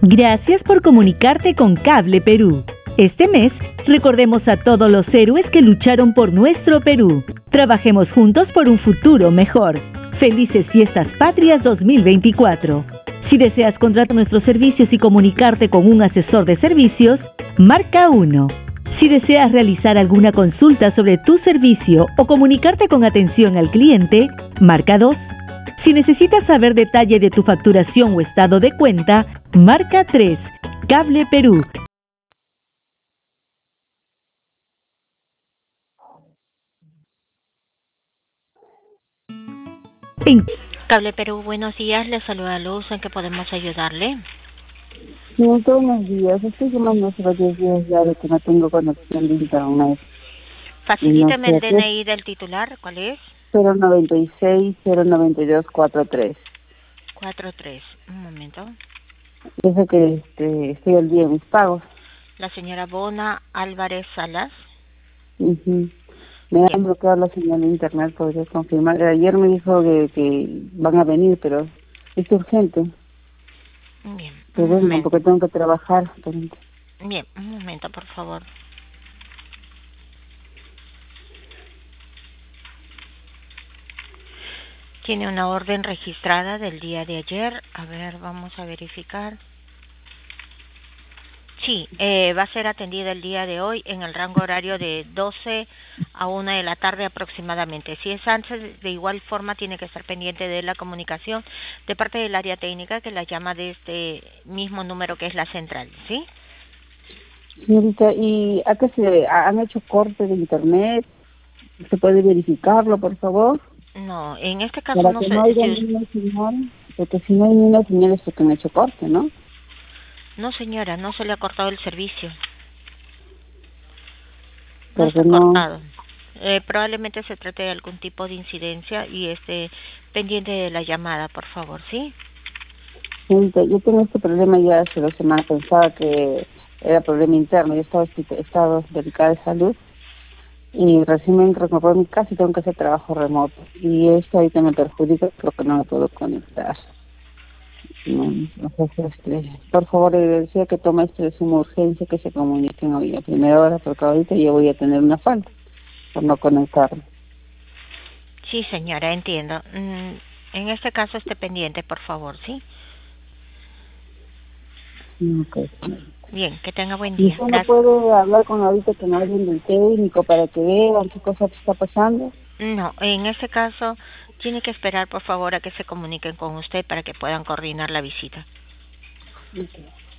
Gracias por comunicarte con Cable Perú. Este mes, recordemos a todos los héroes que lucharon por nuestro Perú. Trabajemos juntos por un futuro mejor. Felices Fiestas Patrias 2024. Si deseas contratar nuestros servicios y comunicarte con un asesor de servicios, marca 1. Si deseas realizar alguna consulta sobre tu servicio o comunicarte con atención al cliente, marca 2. Si necesitas saber detalle de tu facturación o estado de cuenta, marca 3. Cable Perú. Cable Perú, buenos días. Le saluda Luz. ¿En qué podemos ayudarle? Sí, buenos días. Estoy llamando hace varios días ya de que no tengo conexión de internet. No Facilíteme sé el qué. DNI del titular. ¿Cuál es? 096 092 43. 43. Un momento. Dice que estoy al día en mis pagos. La señora Bona Álvarez Salas. Ujú. Me Bien. han bloqueado la señal de internet, podría confirmar. Ayer me dijo que van a venir, pero es urgente. Bien. Que Un vengan momento. porque tengo que trabajar. Bien. Un momento, por favor. Tiene una orden registrada del día de ayer. A ver, vamos a verificar. Sí, va a ser atendida el día de hoy en el rango horario de 12 a 1 de la tarde aproximadamente. Si es antes, de igual forma tiene que estar pendiente de la comunicación de parte del área técnica que la llama de este mismo número que es la central, ¿sí? Señorita, ¿y a qué han hecho corte de internet? ¿Se puede verificarlo, por favor? No, en este caso Para no que sé no haya si ninguna señal, porque si no hay ninguna señal es porque han hecho corte, ¿no? no señora, no se le ha cortado el servicio. No Porque está no, cortado. Probablemente se trate de algún tipo de incidencia y esté pendiente de la llamada, por favor, ¿sí? gente, yo tengo este problema ya hace 2 semanas, pensaba que era problema interno, yo estado delicada de salud y recién me incorporé a mi casa y tengo que hacer trabajo remoto. Y esto ahorita me perjudica porque no me puedo conectar. No, entonces, por favor, le decía que tome esto de suma urgencia, que se comuniquen hoy a primera hora, porque ahorita yo voy a tener una falta por no conectarme. Sí, señora, entiendo. En este caso esté pendiente, por favor, ¿sí? Okay. Bien, que tenga buen ¿Y día. usted no Gracias. puede hablar con alguien del técnico para que vean qué cosa está pasando? No, en este caso tiene que esperar, por favor, a que se comuniquen con usted para que puedan coordinar la visita. Okay.